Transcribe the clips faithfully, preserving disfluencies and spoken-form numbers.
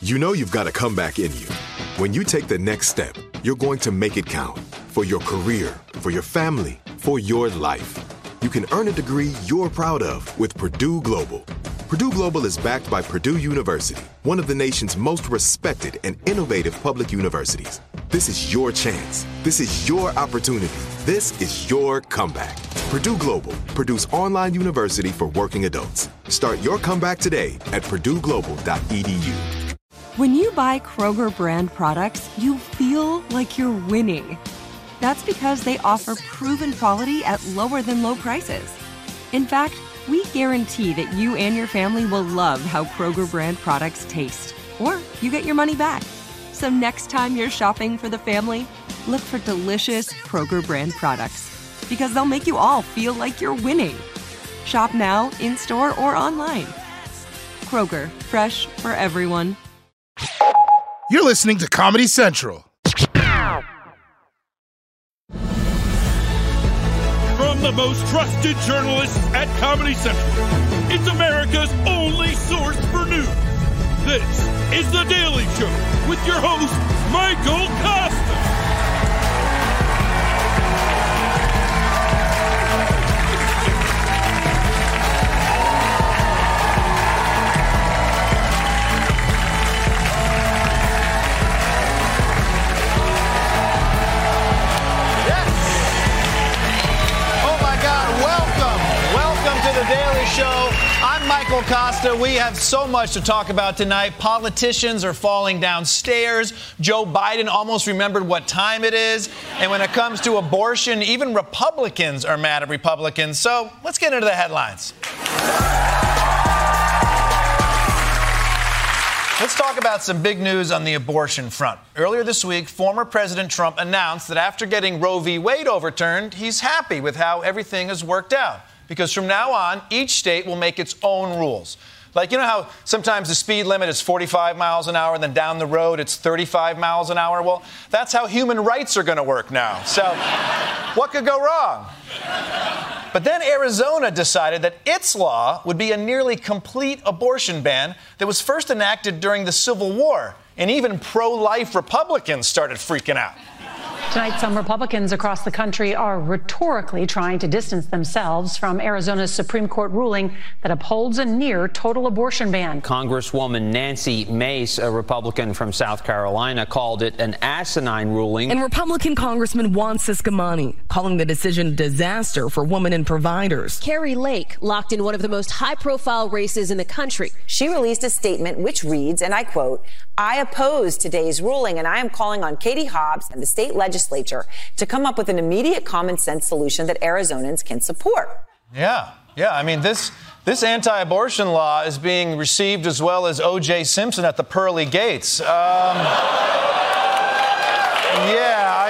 You know you've got a comeback in you. When you take the next step, you're going to make it count. For your career, for your family, for your life. You can earn a degree you're proud of with Purdue Global. Purdue Global is backed by Purdue University, one of the nation's most respected and innovative public universities. This is your chance. This is your opportunity. This is your comeback. Purdue Global, Purdue's online university for working adults. Start your comeback today at purdue global dot e d u. When you buy Kroger brand products, you feel like you're winning. That's because they offer proven quality at lower than low prices. In fact, we guarantee that you and your family will love how Kroger brand products taste, or you get your money back. So next time you're shopping for the family, look for delicious Kroger brand products, because they'll make you all feel like you're winning. Shop now, in-store, or online. Kroger, fresh for everyone. You're listening to Comedy Central. From the most trusted journalists at Comedy Central, it's America's only source for news. This is The Daily Show with your host, Michael Costa. The Daily Show. I'm Michael Costa. We have so much to talk about tonight. Politicians are falling downstairs. Joe Biden almost remembered what time it is. And when it comes to abortion, even Republicans are mad at Republicans. So let's get into the headlines. Let's talk about some big news on the abortion front. Earlier this week, former President Trump announced that after getting Roe v. Wade overturned, he's happy with how everything has worked out. Because from now on, each state will make its own rules. Like, you know how sometimes the speed limit is forty-five miles an hour, and then down the road it's thirty-five miles an hour? Well, that's how human rights are going to work now. So what could go wrong? But then Arizona decided that its law would be a nearly complete abortion ban that was first enacted during the Civil War. And even pro-life Republicans started freaking out. Tonight, some Republicans across the country are rhetorically trying to distance themselves from Arizona's Supreme Court ruling that upholds a near total abortion ban. Congresswoman Nancy Mace, a Republican from South Carolina, called it an asinine ruling. And Republican Congressman Juan Ciscomani calling the decision a disaster for women and providers. Kari Lake, locked in one of the most high-profile races in the country. She released a statement which reads, and I quote, "I oppose today's ruling, and I am calling on Katie Hobbs and the state legislature to come up with an immediate common sense solution that Arizonans can support." Yeah, yeah. I mean, this this anti-abortion law is being received as well as O J Simpson at the pearly gates. Um, yeah, I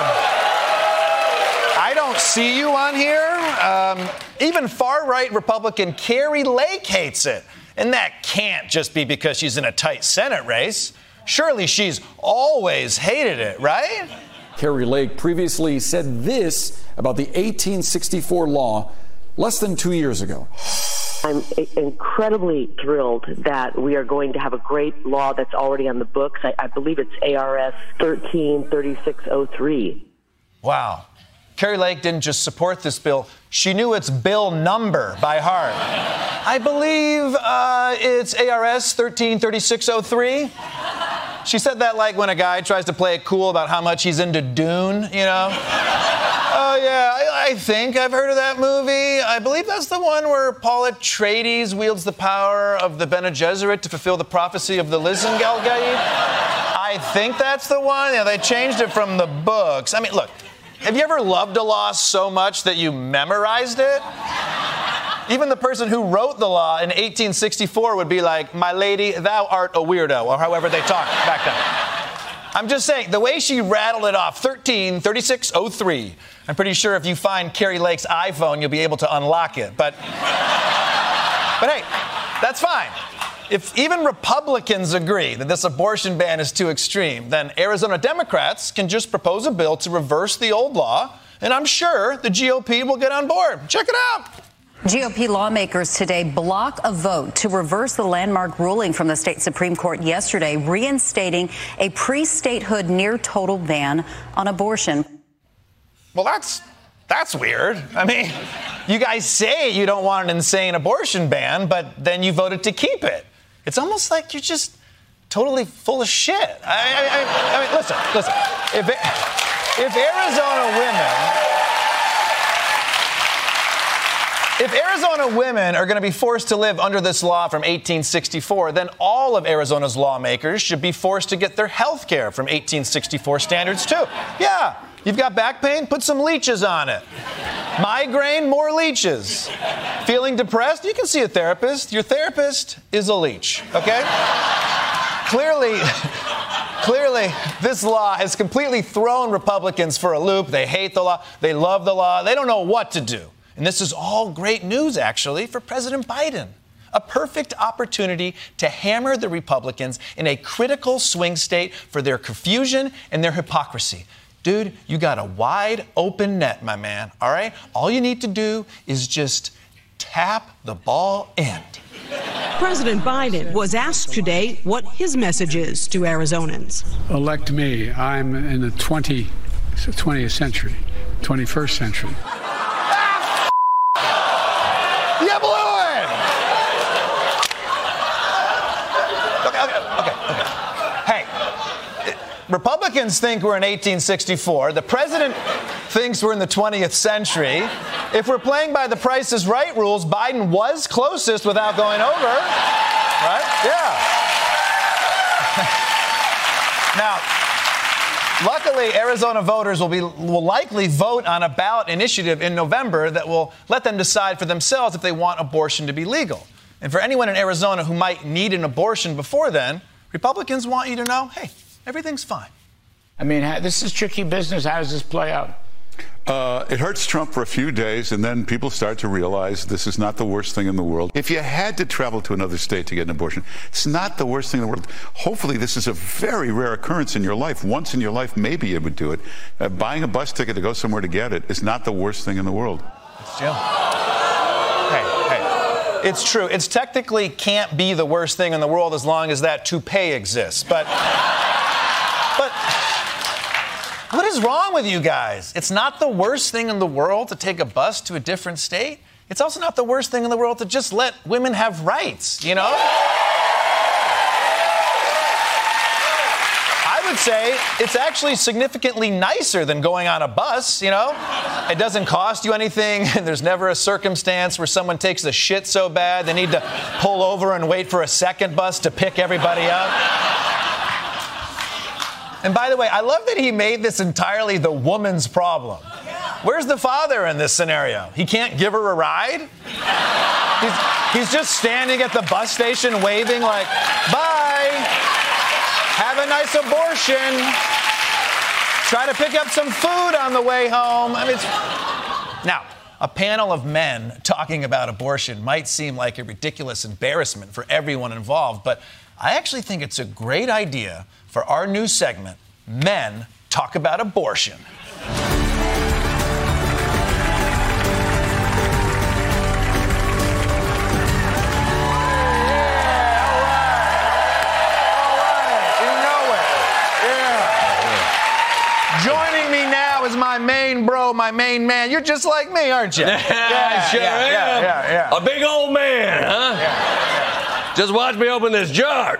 uh, I don't see you on here. Um, even far-right Republican Kari Lake hates it. And that can't just be because she's in a tight Senate race. Surely she's always hated it, right? Kari Lake previously said this about the eighteen sixty-four law less than two years ago. I'm incredibly thrilled that we are going to have a great law that's already on the books. I, I believe it's A R S thirteen thirty-six oh three. Wow. Kari Lake didn't just support this bill. She knew its bill number by heart. I believe uh, it's A R S thirteen thirty-six oh three. She said that like when a guy tries to play it cool about how much he's into Dune, you know? Oh, yeah, I, I think I've heard of that movie. I believe that's the one where Paul Atreides wields the power of the Bene Gesserit to fulfill the prophecy of the Lizingalgaid. I think that's the one. Yeah, they changed it from the books. I mean, look, have you ever loved a law so much that you memorized it? Even the person who wrote the law in eighteen sixty-four would be like, "My lady, thou art a weirdo," or however they talked back then. I'm just saying, the way she rattled it off, thirteen thirty-six oh three, I'm pretty sure if you find Kari Lake's iPhone, you'll be able to unlock it. But, but hey, that's fine. If even Republicans agree that this abortion ban is too extreme, then Arizona Democrats can just propose a bill to reverse the old law, and I'm sure the G O P will get on board. Check it out. G O P lawmakers today block a vote to reverse the landmark ruling from the state Supreme Court yesterday, reinstating a pre-statehood near-total ban on abortion. Well, that's that's weird. I mean, you guys say you don't want an insane abortion ban, but then you voted to keep it. It's almost like you're just totally full of shit. I, I, I, I mean, listen, listen. If, if Arizona women... If Arizona women are going to be forced to live under this law from eighteen sixty-four, then all of Arizona's lawmakers should be forced to get their health care from eighteen sixty-four standards, too. Yeah, you've got back pain? Put some leeches on it. Migraine? More leeches. Feeling depressed? You can see a therapist. Your therapist is a leech, okay? Clearly... Clearly, this law has completely thrown Republicans for a loop. They hate the law. They love the law. They don't know what to do. And this is all great news, actually, for President Biden. A perfect opportunity to hammer the Republicans in a critical swing state for their confusion and their hypocrisy. Dude, you got a wide open net, my man, all right? All you need to do is just tap the ball in. President Biden was asked today what his message is to Arizonans. Elect me. I'm in the twentieth century, twenty-first century. You blew it! Okay, okay, okay, okay. Hey, Republicans think we're in eighteen sixty-four. The president thinks we're in the twentieth century. If we're playing by the Price is Right rules, Biden was closest without going over. Right? Yeah. Now, luckily, Arizona voters will be will likely vote on a ballot initiative in November that will let them decide for themselves if they want abortion to be legal. And for anyone in Arizona who might need an abortion before then, Republicans want you to know, hey, everything's fine. I mean, this is tricky business. How does this play out? Uh, it hurts Trump for a few days, and then people start to realize this is not the worst thing in the world. If you had to travel to another state to get an abortion, it's not the worst thing in the world. Hopefully, this is a very rare occurrence in your life. Once in your life, maybe you would do it. Uh, buying a bus ticket to go somewhere to get it is not the worst thing in the world. It's Jim. Hey, hey. It's true. It's technically can't be the worst thing in the world as long as that toupee exists. But... but... What is wrong with you guys? It's not the worst thing in the world to take a bus to a different state. It's also not the worst thing in the world to just let women have rights, you know? I would say it's actually significantly nicer than going on a bus, you know? It doesn't cost you anything, and there's never a circumstance where someone takes the shit so bad they need to pull over and wait for a second bus to pick everybody up. And by the way, I love that he made this entirely the woman's problem. Where's the father in this scenario? He can't give her a ride? He's, he's just standing at the bus station waving like, bye, have a nice abortion, try to pick up some food on the way home. I mean, it's... Now, a panel of men talking about abortion might seem like a ridiculous embarrassment for everyone involved, but I actually think it's a great idea for our new segment, Men Talk About Abortion. Joining me now is my main bro, my main man. You're just like me, aren't you? Yeah, yeah, sure yeah, am. yeah, yeah, yeah. A big old man, huh? Yeah, yeah. Just watch me open this jar.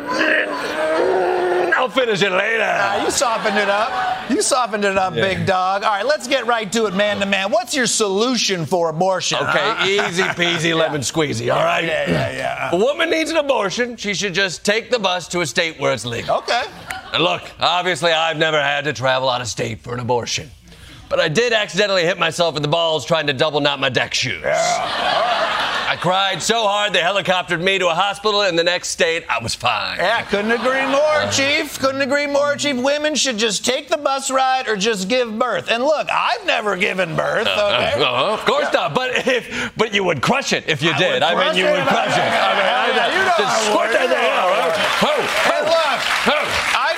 I'll finish it later. Nah, you softened it up. You softened it up, yeah. Big dog. All right, let's get right to it, man to man. What's your solution for abortion? Okay, huh? easy peasy, lemon squeezy, all right? Yeah, yeah, yeah. A woman needs an abortion. She should just take the bus to a state where it's legal. Okay. And look, obviously I've never had to travel out of state for an abortion. But I did accidentally hit myself in the balls trying to double knot my deck shoes. Yeah. All right. I cried so hard they helicoptered me to a hospital in the next state. I was fine. Yeah, couldn't agree more, Chief. Couldn't agree more, Chief. Women should just take the bus ride or just give birth. And look, I've never given birth, okay? Uh, uh, of course yeah. not. But if, but you would crush it if you I did. I mean, you would crush it. I mean, I, yeah, you know just I squirt would. that thing out, right? Hey, look, I know it's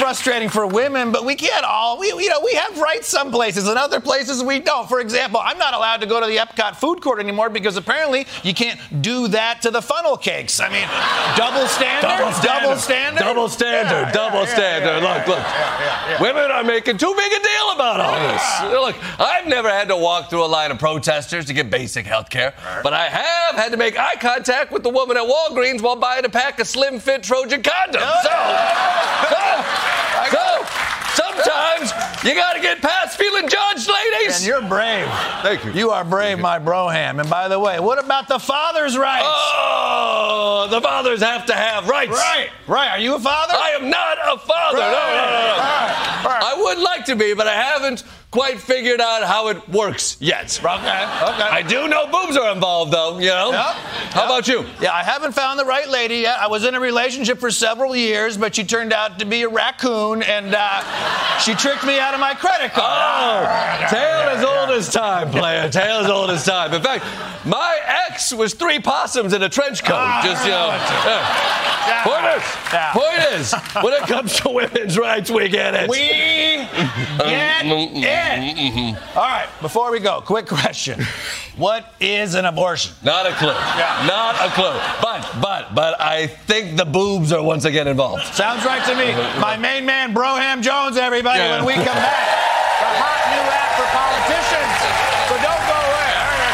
frustrating for women, but we can't all, we, you know, we have rights some places and other places we don't. For example, I'm not allowed to go to the Epcot food court anymore because apparently you can't do that to the funnel cakes. I mean, double standard? Double standard. Double standard? Double standard. Yeah, double yeah, standard. yeah, look, yeah, look. yeah, yeah, yeah. Women are making too big a deal about all this. Look, I've never had to walk through a line of protesters to get basic health care, but I have had to make eye contact with the woman at Walgreens while buying a pack of Slim Fit Trojan condoms. So, so, so sometimes you got to get past feeling judged, ladies. And you're brave. Thank you. You are brave, my broham. And by the way, what about the father's rights? Oh, the fathers have to have rights. Right, right. Are you a father? I am not a father. Right. No, no, no, no. Right. Right. I would like to be, but I haven't quite figured out how it works yet. Okay, okay. I do know boobs are involved, though, you know? Yep. How Yep. about you? Yeah, I haven't found the right lady yet. I was in a relationship for several years, but she turned out to be a raccoon, and uh, she tricked me out of my credit card. Oh, tale as old as time, player. Tale as old as time. In fact, my ex was three possums in a trench coat. Ah, Just, you know. yeah. Point is, Yeah. point is, when it comes to women's rights, we get it. We get it. Mm-hmm. All right, before we go, quick question. What is an abortion? Not a clue. Yeah. Not a clue. But, but, but I think the boobs are once again involved. Sounds right to me. My main man, Broham Jones, everybody, Yeah. when we come back. The hot new app for politicians. So don't go away.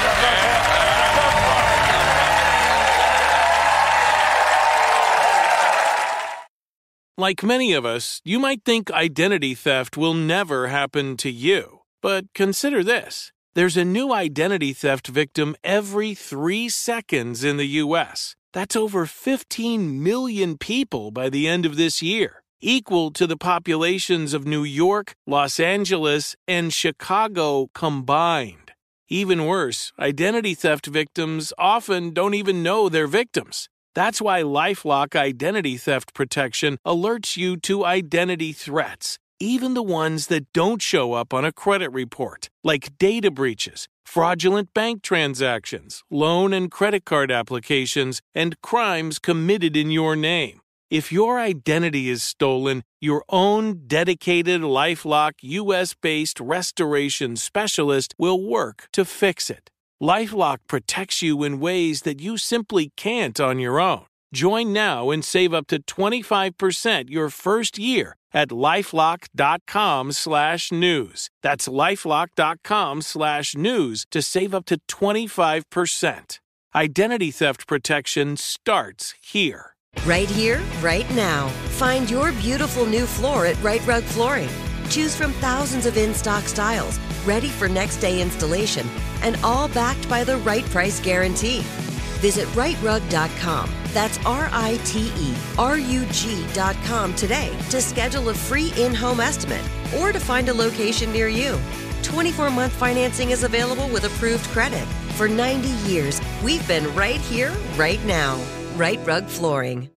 Like many of us, you might think identity theft will never happen to you. But consider this. There's a new identity theft victim every three seconds in the U S. That's over fifteen million people by the end of this year, equal to the populations of New York, Los Angeles, and Chicago combined. Even worse, identity theft victims often don't even know they're victims. That's why LifeLock Identity Theft Protection alerts you to identity threats, even the ones that don't show up on a credit report, like data breaches, fraudulent bank transactions, loan and credit card applications, and crimes committed in your name. If your identity is stolen, your own dedicated LifeLock U S-based restoration specialist will work to fix it. LifeLock protects you in ways that you simply can't on your own. Join now and save up to twenty-five percent your first year at LifeLock.com slash news. That's LifeLock.com slash news to save up to twenty-five percent. Identity theft protection starts here. Right here, right now. Find your beautiful new floor at Right Rug Flooring. Choose from thousands of in-stock styles, ready for next day installation, and all backed by the right price guarantee. Visit right rug dot com. That's R I T E R U G dot com today to schedule a free in-home estimate or to find a location near you. twenty-four month financing is available with approved credit. For ninety years, we've been right here, right now. Right Rug Flooring.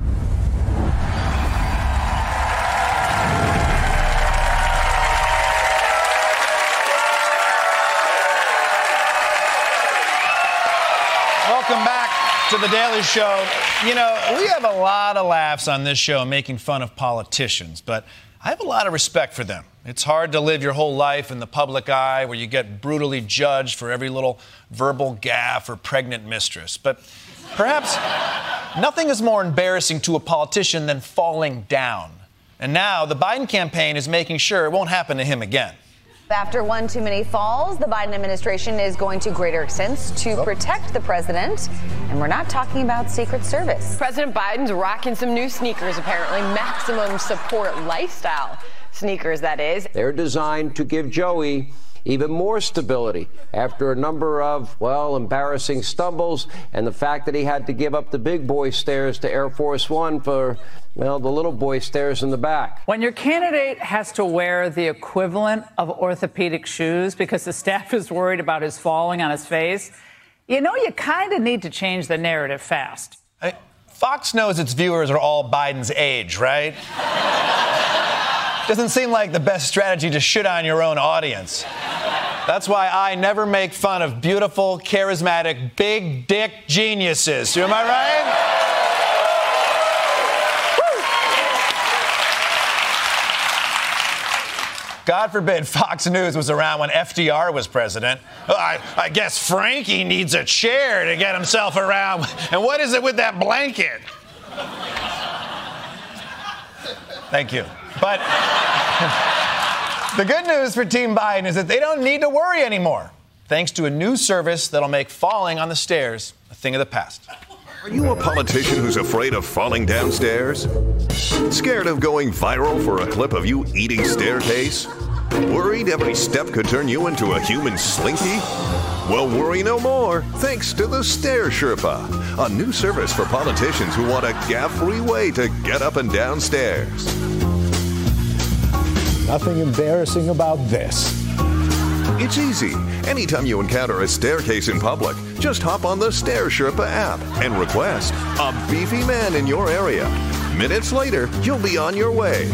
Welcome back to The Daily Show. You know, we have a lot of laughs on this show making fun of politicians, but I have a lot of respect for them. It's hard to live your whole life in the public eye where you get brutally judged for every little verbal gaffe or pregnant mistress. But perhaps nothing is more embarrassing to a politician than falling down. And now the Biden campaign is making sure it won't happen to him again. After one too many falls, the Biden administration is going to greater extents to protect the president. And we're not talking about Secret Service. President Biden's rocking some new sneakers, apparently. Maximum support lifestyle sneakers, that is. They're designed to give Joey even more stability after a number of, well, embarrassing stumbles and the fact that he had to give up the big boy stairs to Air Force One for, well, the little boy stairs in the back. When your candidate has to wear the equivalent of orthopedic shoes because the staff is worried about his falling on his face, you know you kind of need to change the narrative fast. I, Fox knows its viewers are all Biden's age, right? Doesn't seem like the best strategy to shit on your own audience. That's why I never make fun of beautiful, charismatic, big dick geniuses. Am I right? God forbid Fox News was around when F D R was president. Well, I, I guess Frankie needs a chair to get himself around. And what is it with that blanket? Thank you. But the good news for Team Biden is that they don't need to worry anymore, thanks to a new service that'll make falling on the stairs a thing of the past. Are you a politician who's afraid of falling downstairs? Scared of going viral for a clip of you eating staircase? Worried every step could turn you into a human slinky? Well, worry no more, thanks to the Stair Sherpa, a new service for politicians who want a gap-free way to get up and down stairs. Nothing embarrassing about this. It's easy. Anytime you encounter a staircase in public, just hop on the Stair Sherpa app and request a beefy man in your area. Minutes later, you'll be on your way.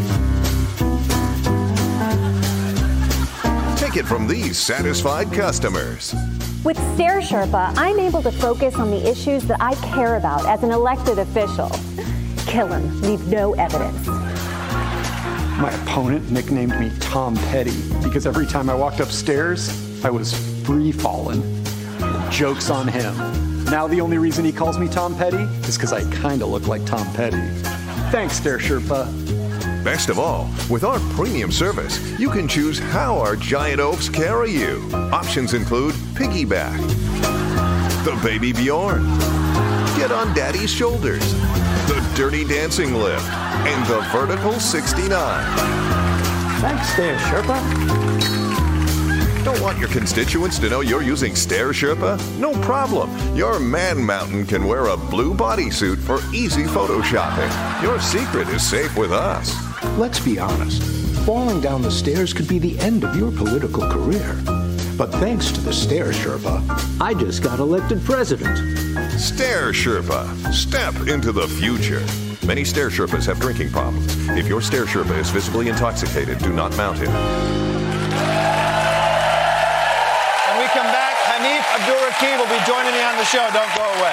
Take it from these satisfied customers. With Stair Sherpa, I'm able to focus on the issues that I care about as an elected official. Kill him, leave no evidence. My opponent nicknamed me Tom Petty because every time I walked upstairs, I was free falling. Joke's on him. Now the only reason he calls me Tom Petty is because I kind of look like Tom Petty. Thanks, Stair Sherpa. Best of all, with our premium service, you can choose how our giant oafs carry you. Options include piggyback, the baby Bjorn, get on daddy's shoulders, the dirty dancing lift, and the vertical sixty-nine. Thanks, Stair Sherpa. Don't want your constituents to know you're using Stair Sherpa? No problem. Your man mountain can wear a blue bodysuit for easy photoshopping. Your secret is safe with us. Let's be honest. Falling down the stairs could be the end of your political career. But thanks to the Stair Sherpa, I just got elected president. Stair Sherpa. Step into the future. Many Stair Sherpas have drinking problems. If your Stair Sherpa is visibly intoxicated, do not mount him. When we come back, Hanif Abdurraqib will be joining me on the show. Don't go away.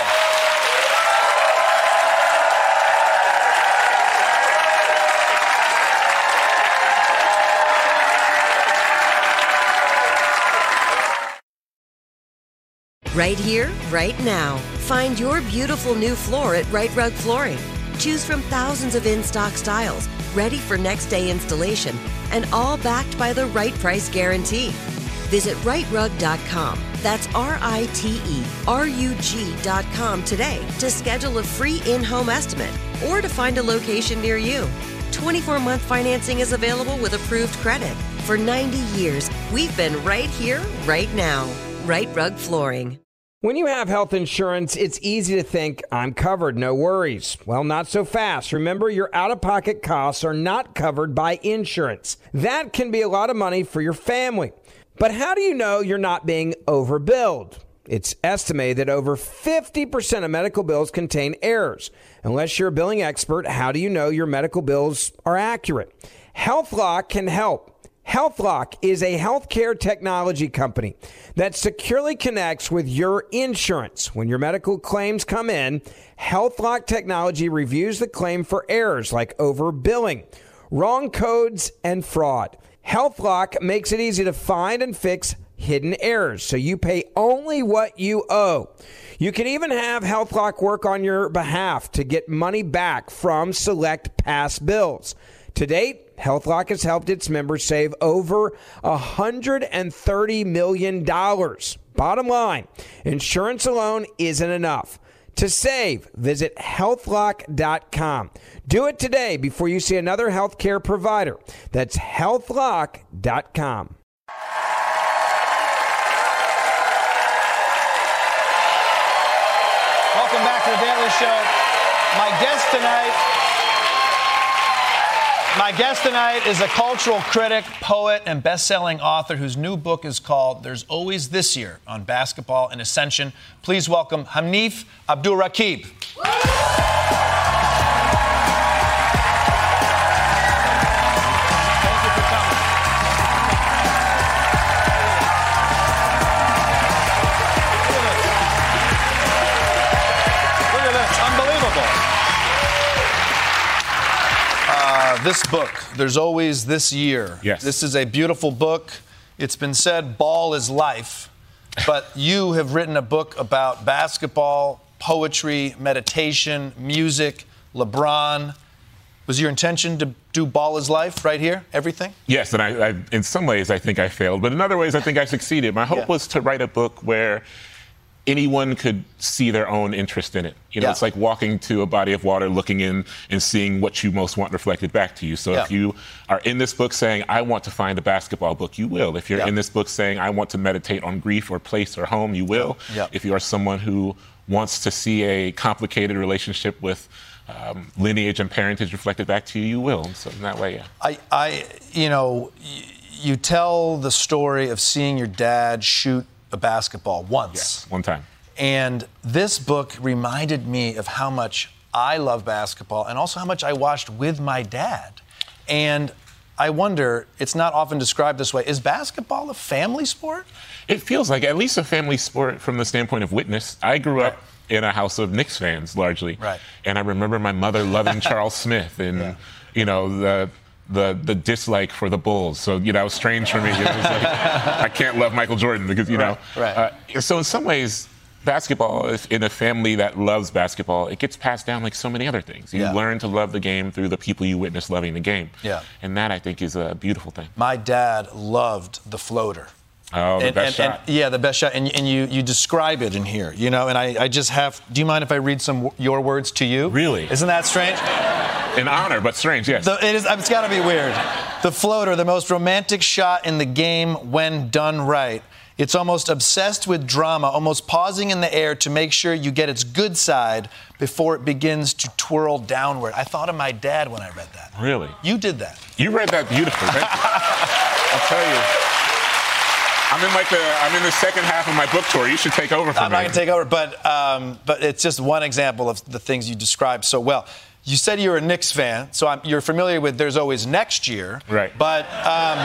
Right here, right now. Find your beautiful new floor at Right Rug Flooring. Choose from thousands of in-stock styles, ready for next day installation, and all backed by the right price guarantee. Visit right rug dot com. That's R I T E R U G dot com today to schedule a free in-home estimate or to find a location near you. twenty-four month financing is available with approved credit. For ninety years, we've been right here, right now. Right Rug Flooring. When you have health insurance, it's easy to think, I'm covered, no worries. Well, not so fast. Remember, your out-of-pocket costs are not covered by insurance. That can be a lot of money for your family. But how do you know you're not being overbilled? It's estimated that over fifty percent of medical bills contain errors. Unless you're a billing expert, how do you know your medical bills are accurate? HealthLock can help. HealthLock is a healthcare technology company that securely connects with your insurance. When your medical claims come in, HealthLock technology reviews the claim for errors like overbilling, wrong codes, and fraud. HealthLock makes it easy to find and fix hidden errors, so you pay only what you owe. You can even have HealthLock work on your behalf to get money back from select past bills. To date, HealthLock has helped its members save over one hundred thirty million dollars. Bottom line, insurance alone isn't enough. To save, visit health lock dot com. Do it today before you see another healthcare provider. That's health lock dot com. Welcome back to The Daily Show. My guest tonight... My guest tonight is a cultural critic, poet, and best-selling author whose new book is called There's Always This Year on Basketball and Ascension. Please welcome Hanif Abdurraqib. uh, this book, There's Always This Year. Yes. This is a beautiful book. It's been said ball is life, but you have written a book about basketball, poetry, meditation, music, LeBron. Was your intention to do ball is life right here, everything? Yes, and I, I, in some ways I think I failed, but in other ways I think I succeeded. My hope yeah. was to write a book where anyone could see their own interest in it. You know, yeah. it's like walking to a body of water, looking in and seeing what you most want reflected back to you. So yeah. if you are in this book saying, I want to find a basketball book, you will. If you're yeah. in this book saying, I want to meditate on grief or place or home, you will. Yeah. If you are someone who wants to see a complicated relationship with um, lineage and parentage reflected back to you, you will. So in that way, yeah. I, I you know, y- you tell the story of seeing your dad shoot a basketball once. Yes, one time. And this book reminded me of how much I love basketball and also how much I watched with my dad. And I wonder, it's not often described this way, is basketball a family sport? It feels like at least a family sport from the standpoint of witness. I grew right. up in a house of Knicks fans, largely. Right. And I remember my mother loving Charles Smith and, yeah. you know, the... the the dislike for the Bulls. So, you know, it was strange for me. It was like, I can't love Michael Jordan because, you know. Right, right. Uh, so in some ways, basketball, if in a family that loves basketball, it gets passed down like so many other things. You yeah. learn to love the game through the people you witness loving the game. Yeah. And that, I think, is a beautiful thing. My dad loved the floater. Oh, the and, best and, shot. And, yeah, the best shot. And, and you, you describe it in here, you know, and I, I just have, do you mind if I read some your words to you? Really? Isn't that strange? An honor, but strange, yes. The, it is, it's got to be weird. The floater, the most romantic shot in the game when done right. It's almost obsessed with drama, almost pausing in the air to make sure you get its good side before it begins to twirl downward. I thought of my dad when I read that. Really? You did that. You read that beautifully, right? I'll tell you. I'm in like the I'm in the second half of my book tour. You should take over from I'm me. not going to take over, but um, but it's just one example of the things you described so well. You said you're a Knicks fan, so I'm, you're familiar with There's Always Next Year. Right. But um,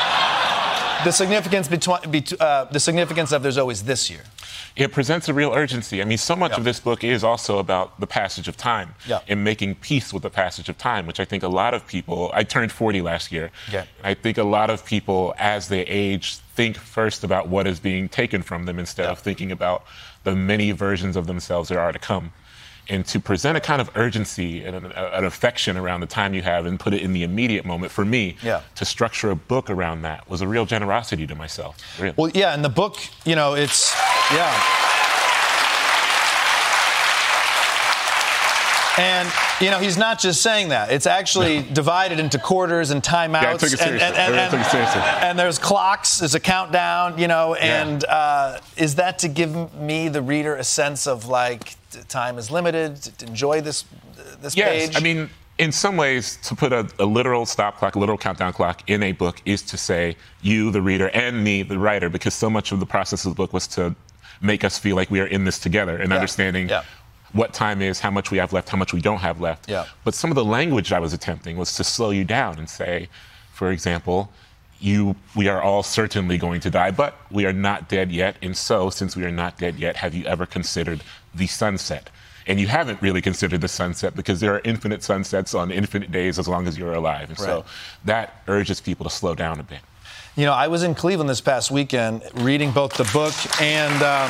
the significance between be, uh, the significance of There's Always This Year. It presents a real urgency. I mean, so much yep. of this book is also about the passage of time yep. and making peace with the passage of time, which I think a lot of people, I turned forty last year. Okay. I think a lot of people, as they age, think first about what is being taken from them instead yep. of thinking about the many versions of themselves there are to come. And to present a kind of urgency and an, an affection around the time you have and put it in the immediate moment, for me, yeah. to structure a book around that was a real generosity to myself. Really. Well, yeah, and the book, you know, it's, yeah. And, you know, he's not just saying that. It's actually no. divided into quarters and timeouts. Yeah, I took it seriously. And, and, and, I took it seriously. And there's clocks, there's a countdown, you know, and yeah. uh, is that to give me, the reader, a sense of, like, time is limited, to enjoy this this yes, page? Yes, I mean, in some ways, to put a, a literal stop clock, a literal countdown clock in a book is to say you, the reader, and me, the writer, because so much of the process of the book was to make us feel like we are in this together and yeah. understanding yeah. what time is, how much we have left, how much we don't have left. Yeah. But some of the language I was attempting was to slow you down and say, for example, you, we are all certainly going to die, but we are not dead yet. And so, since we are not dead yet, have you ever considered the sunset? And you haven't really considered the sunset because there are infinite sunsets on infinite days as long as you're alive. And right. so that urges people to slow down a bit. You know, I was in Cleveland this past weekend reading both the book and um,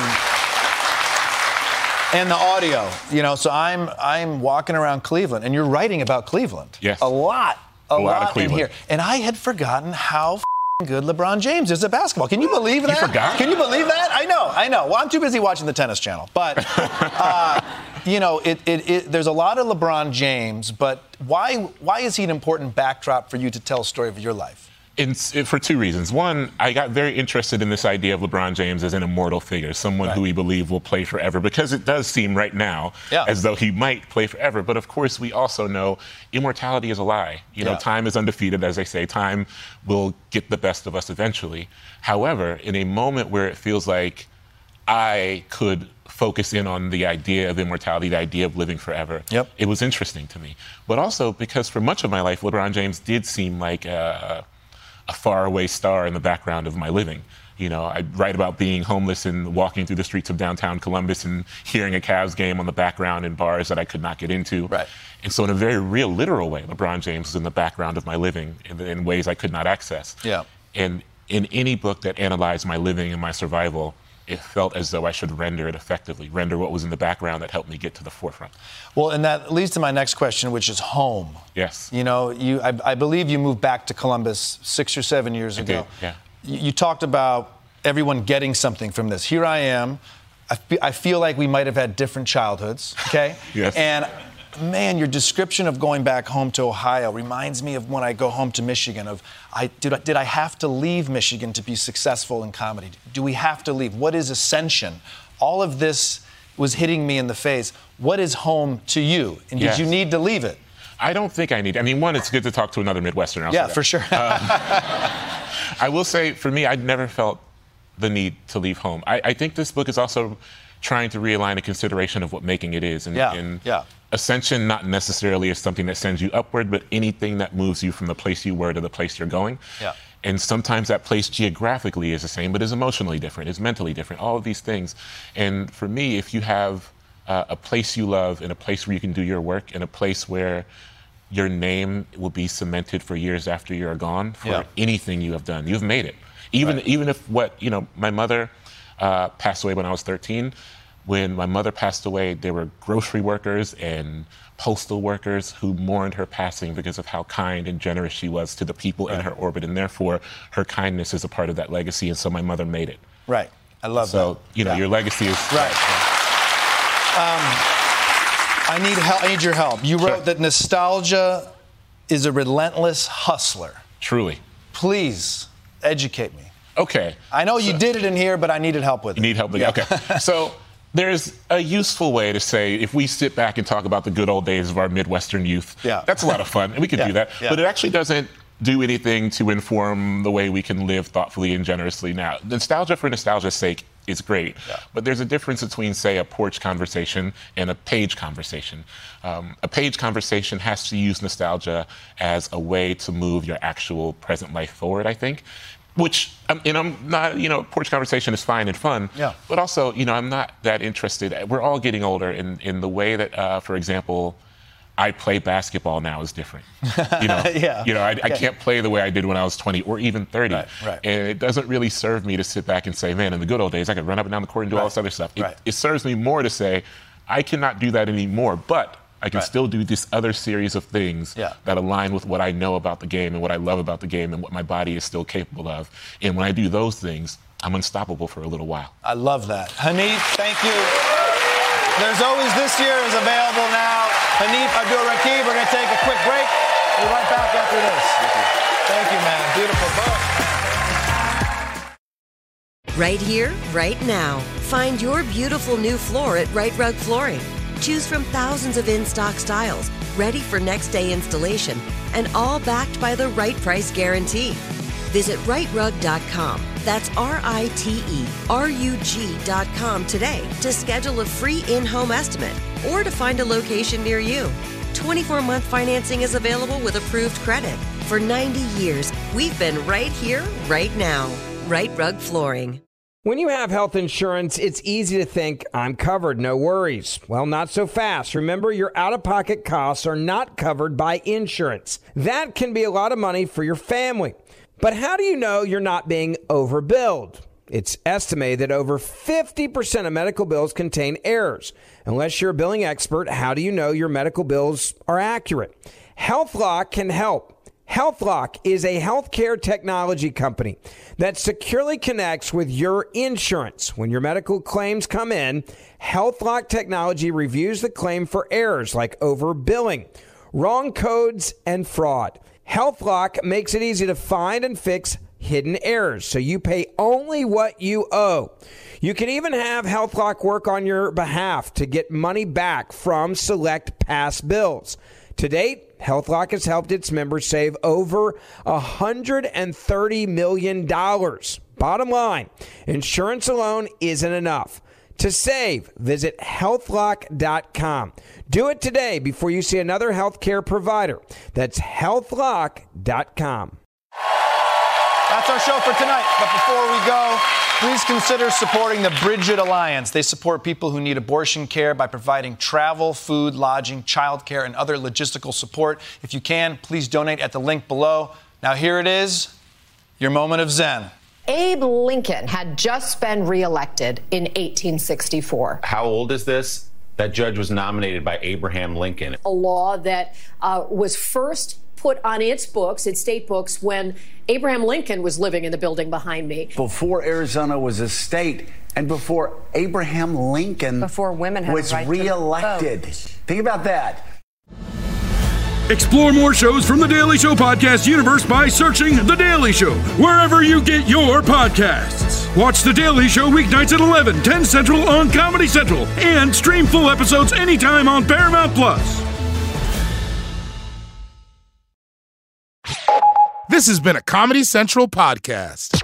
and the audio. You know, so I'm I'm walking around Cleveland, and you're writing about Cleveland. Yes. A lot, a, a lot, lot of in Cleveland. here. And I had forgotten how good LeBron James is at basketball. Can you believe that? You forgot? Can you believe that? I know, I know. Well, I'm too busy watching the Tennis Channel. But, uh, you know, it, it, it, there's a lot of LeBron James, but why why is he an important backdrop for you to tell a story of your life? In, for two reasons. One, I got very interested in this idea of LeBron James as an immortal figure, someone right. who we believe will play forever, because it does seem right now yeah. as though he might play forever. But of course, we also know immortality is a lie. You know, yeah. time is undefeated, as they say. Time will get the best of us eventually. However, in a moment where it feels like I could focus in on the idea of immortality, the idea of living forever, yep. it was interesting to me. But also because for much of my life, LeBron James did seem like a, a faraway star in the background of my living. You know, I write about being homeless and walking through the streets of downtown Columbus and hearing a Cavs game on the background in bars that I could not get into. Right. And so in a very real, literal way, LeBron James was in the background of my living in, in ways I could not access. Yeah. And in any book that analyzed my living and my survival, it felt as though I should render it effectively, render what was in the background that helped me get to the forefront. Well, and that leads to my next question, which is home. Yes. You know, you I, I believe you moved back to Columbus six or seven years I ago. did, yeah. You, you talked about everyone getting something from this. Here I am. I, fe- I feel like we might have had different childhoods, okay? Yes. And, man, your description of going back home to Ohio reminds me of when I go home to Michigan, of I did, I did I have to leave Michigan to be successful in comedy? Do we have to leave? What is ascension? All of this was hitting me in the face. What is home to you? And did Yes. you need to leave it? I don't think I need. I mean, one, it's good to talk to another Midwesterner. Yeah, for sure. um, I will say, for me, I never felt the need to leave home. I, I think this book is also trying to realign a consideration of what making it is. And, Yeah, and yeah. ascension not necessarily is something that sends you upward, but anything that moves you from the place you were to the place you're going. Yeah. And sometimes that place geographically is the same, but is emotionally different, is mentally different, all of these things. And for me, if you have uh, a place you love and a place where you can do your work and a place where your name will be cemented for years after you're gone for Yeah. anything you have done, you've made it. Even, Right. even if what, you know, my mother uh, passed away when I was thirteen. When my mother passed away, there were grocery workers and postal workers who mourned her passing because of how kind and generous she was to the people in her orbit, and therefore her kindness is a part of that legacy, and so my mother made it. Right. I love so, that. you know, Yeah. your legacy is... Right. Um, I need help. I need your help. You wrote Sure. that nostalgia is a relentless hustler. Truly. Please educate me. Okay. I know you So- did it in here, but I needed help with it. You need help with Yeah. it? Okay. So there's a useful way to say, if we sit back and talk about the good old days of our Midwestern youth, Yeah. that's a lot of fun, and we can Yeah. do that. Yeah. But it actually doesn't do anything to inform the way we can live thoughtfully and generously now. Nostalgia for nostalgia's sake is great, Yeah. but there's a difference between, say, a porch conversation and a page conversation. Um, a page conversation has to use nostalgia as a way to move your actual present life forward, I think. Which, um, and I'm not, you know, porch conversation is fine and fun, Yeah. but also, you know, I'm not that interested. We're all getting older, in, in the way that, uh, for example, I play basketball now is different. You know, Yeah. you know, I, I Yeah. can't play the way I did when I was twenty or even thirty. Right, right. And it doesn't really serve me to sit back and say, man, in the good old days, I could run up and down the court and do all Right. this other stuff. It, Right. it serves me more to say, I cannot do that anymore, but I can Right. still do this other series of things Yeah. that align with what I know about the game and what I love about the game and what my body is still capable of. And when I do those things, I'm unstoppable for a little while. I love that. Hanif, thank you. There's Always This Year is available now. Hanif Abdul-Rakib, we're going to take a quick break. We'll be right back after this. Thank you, man. Beautiful book. Right here, right now. Find your beautiful new floor at Right Rug Flooring. Choose from thousands of in-stock styles, ready for next day installation, and all backed by the right price guarantee. Visit right rug dot com. That's R I T E R U G dot com today to schedule a free in-home estimate or to find a location near you. twenty-four month financing is available with approved credit. For ninety years, we've been right here, right now. Right Rug Flooring. When you have health insurance, it's easy to think, I'm covered, no worries. Well, not so fast. Remember, your out-of-pocket costs are not covered by insurance. That can be a lot of money for your family. But how do you know you're not being overbilled? It's estimated that over fifty percent of medical bills contain errors. Unless you're a billing expert, how do you know your medical bills are accurate? HealthLock can help. HealthLock is a healthcare technology company that securely connects with your insurance. When your medical claims come in, HealthLock technology reviews the claim for errors like overbilling, wrong codes, and fraud. HealthLock makes it easy to find and fix hidden errors, so you pay only what you owe. You can even have HealthLock work on your behalf to get money back from select past bills. To date, HealthLock has helped its members save over one hundred thirty million dollars. Bottom line, insurance alone isn't enough. To save, visit health lock dot com. Do it today before you see another healthcare provider. That's health lock dot com. That's our show for tonight. But before we go, please consider supporting the Bridget Alliance. They support people who need abortion care by providing travel, food, lodging, childcare, and other logistical support. If you can, please donate at the link below. Now here it is, your moment of Zen. Abe Lincoln had just been reelected in eighteen sixty-four. How old is this? That judge was nominated by Abraham Lincoln. A law that uh, was first put on its books, its state books, when Abraham Lincoln was living in the building behind me. Before Arizona was a state, and before Abraham Lincoln before women had was the right reelected. To vote. Think about that. Explore more shows from The Daily Show podcast universe by searching The Daily Show wherever you get your podcasts. Watch The Daily Show weeknights at eleven, ten Central on Comedy Central, and stream full episodes anytime on Paramount Plus. This has been a Comedy Central podcast.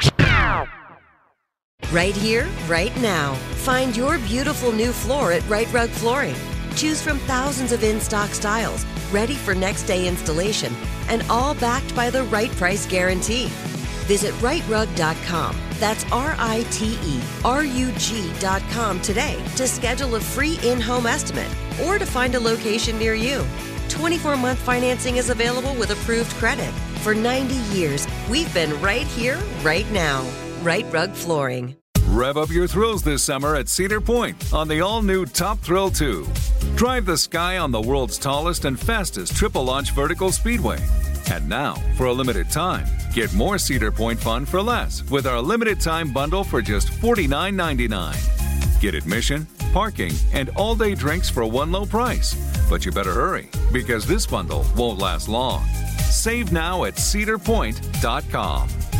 Right here, right now. Find your beautiful new floor at Right Rug Flooring. Choose from thousands of in-stock styles, ready for next day installation, and all backed by the right price guarantee. Visit right rug dot com. That's R I T E R U G dot com today to schedule a free in-home estimate or to find a location near you. twenty-four month financing is available with approved credit. For ninety years, we've been right here, right now. Right Rug Flooring. Rev up your thrills this summer at Cedar Point on the all-new Top Thrill two. Drive the sky on the world's tallest and fastest triple-launch vertical speedway. And now, for a limited time, get more Cedar Point fun for less with our limited-time bundle for just forty-nine ninety-nine. Get admission, parking, and all-day drinks for one low price. But you better hurry, because this bundle won't last long. Save now at cedar point dot com.